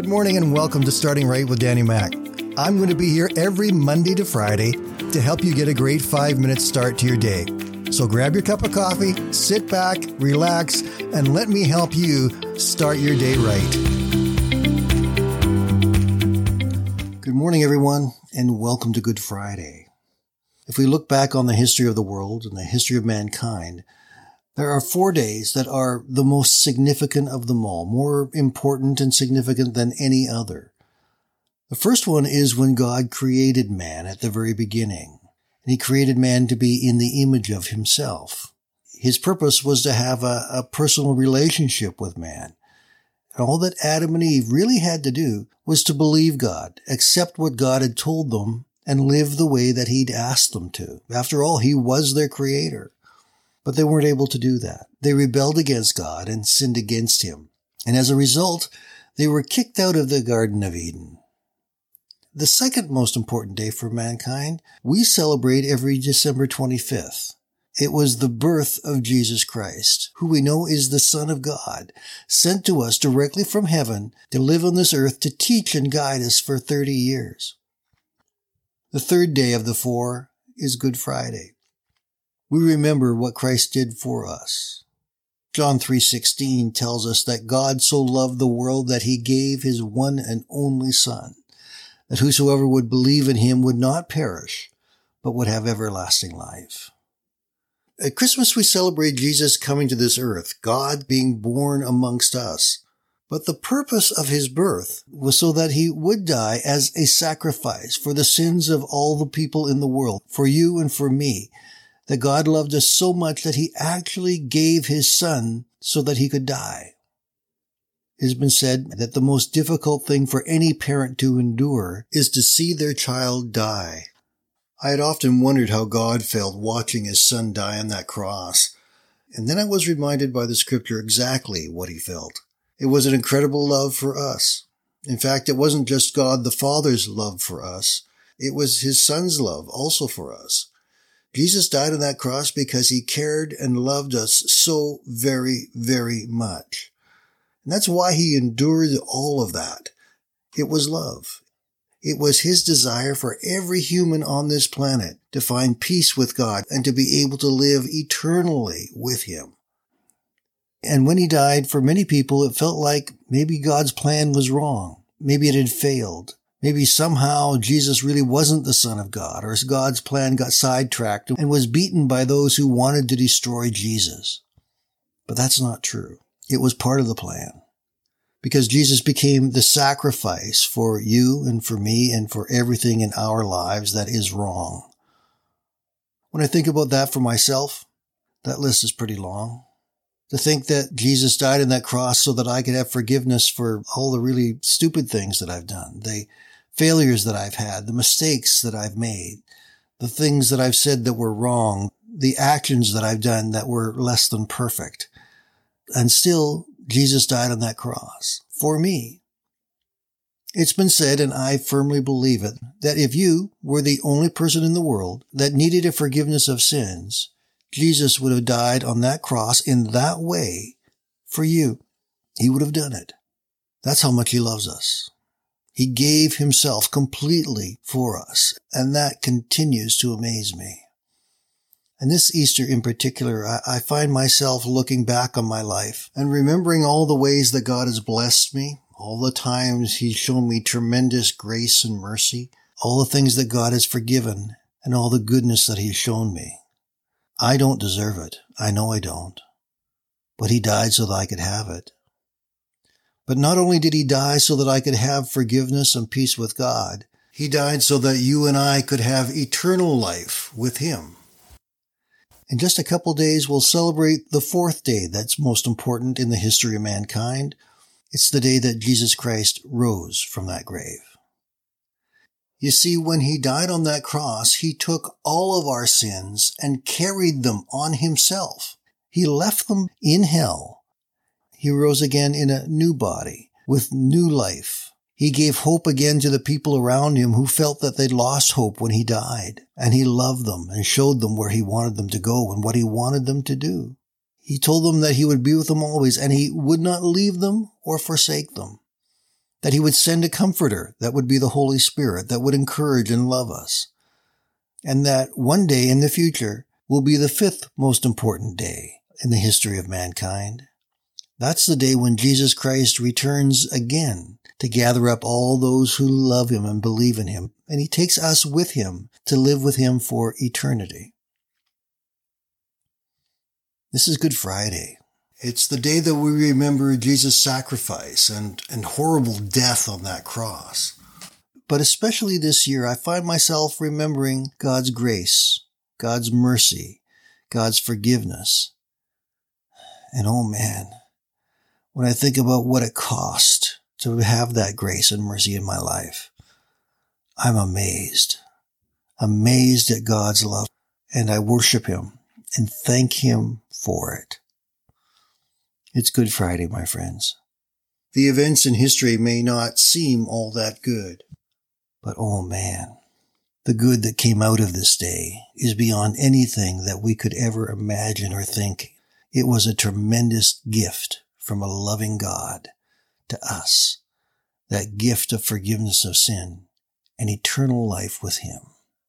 Good morning and welcome to Starting Right with Danny Mac. I'm going to be here every Monday to Friday to help you get a great 5-minute start to your day. So grab your cup of coffee, sit back, relax, and let me help you start your day right. Good morning, everyone, and welcome to Good Friday. If we look back on the history of the world and the history of mankind, there are 4 days that are the most significant of them all, more important and significant than any other. The first one is when God created man at the very beginning. And he created man to be in the image of himself. His purpose was to have a personal relationship with man. And all that Adam and Eve really had to do was to believe God, accept what God had told them, and live the way that he'd asked them to. After all, he was their creator. But they weren't able to do that. They rebelled against God and sinned against him. And as a result, they were kicked out of the Garden of Eden. The second most important day for mankind, we celebrate every December 25th. It was the birth of Jesus Christ, who we know is the Son of God, sent to us directly from heaven to live on this earth to teach and guide us for 30 years. The third day of the 4 is Good Friday. We remember what Christ did for us. John 3:16 tells us that God so loved the world that he gave his one and only Son, that whosoever would believe in him would not perish, but would have everlasting life. At Christmas, we celebrate Jesus coming to this earth, God being born amongst us. But the purpose of his birth was so that he would die as a sacrifice for the sins of all the people in the world, for you and for me, that God loved us so much that he actually gave his Son so that he could die. It has been said that the most difficult thing for any parent to endure is to see their child die. I had often wondered how God felt watching his Son die on that cross, and then I was reminded by the scripture exactly what he felt. It was an incredible love for us. In fact, it wasn't just God the Father's love for us, it was his Son's love also for us. Jesus died on that cross because he cared and loved us so very, very much. And that's why he endured all of that. It was love. It was his desire for every human on this planet to find peace with God and to be able to live eternally with him. And when he died, for many people, it felt like maybe God's plan was wrong. Maybe it had failed. Maybe somehow Jesus really wasn't the Son of God, or God's plan got sidetracked and was beaten by those who wanted to destroy Jesus. But that's not true. It was part of the plan. Because Jesus became the sacrifice for you and for me and for everything in our lives that is wrong. When I think about that for myself, that list is pretty long. To think that Jesus died on that cross so that I could have forgiveness for all the really stupid things that I've done, the failures that I've had, the mistakes that I've made, the things that I've said that were wrong, the actions that I've done that were less than perfect. And still, Jesus died on that cross for me. It's been said, and I firmly believe it, that if you were the only person in the world that needed a forgiveness of sins, Jesus would have died on that cross in that way for you. He would have done it. That's how much he loves us. He gave himself completely for us, and that continues to amaze me. And this Easter in particular, I find myself looking back on my life and remembering all the ways that God has blessed me, all the times he's shown me tremendous grace and mercy, all the things that God has forgiven, and all the goodness that he's shown me. I don't deserve it. I know I don't. But he died so that I could have it. But not only did he die so that I could have forgiveness and peace with God, he died so that you and I could have eternal life with him. In just a couple days, we'll celebrate the 4th day that's most important in the history of mankind. It's the day that Jesus Christ rose from that grave. You see, when he died on that cross, he took all of our sins and carried them on himself. He left them in hell. He rose again in a new body with new life. He gave hope again to the people around him who felt that they'd lost hope when he died. And he loved them and showed them where he wanted them to go and what he wanted them to do. He told them that he would be with them always and he would not leave them or forsake them. that he would send a comforter that would be the Holy Spirit that would encourage and love us, and that one day in the future will be the fifth most important day in the history of mankind. That's the day when Jesus Christ returns again to gather up all those who love him and believe in him, and he takes us with him to live with him for eternity. This is Good Friday. It's the day that we remember Jesus' sacrifice and horrible death on that cross. But especially this year, I find myself remembering God's grace, God's mercy, God's forgiveness. And oh man, when I think about what it cost to have that grace and mercy in my life, I'm amazed at God's love, and I worship him and thank him for it. It's Good Friday, my friends. The events in history may not seem all that good, but oh man, the good that came out of this day is beyond anything that we could ever imagine or think. It was a tremendous gift from a loving God to us, that gift of forgiveness of sin and eternal life with him.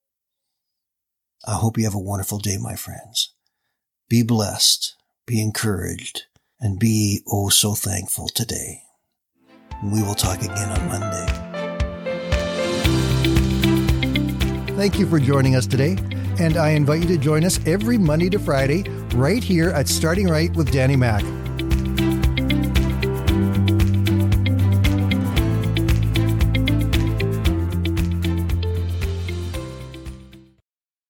I hope you have a wonderful day, my friends. Be blessed, be encouraged, and be oh so thankful today. We will talk again on Monday. Thank you for joining us today, and I invite you to join us every Monday to Friday right here at Starting Right with Danny Mac.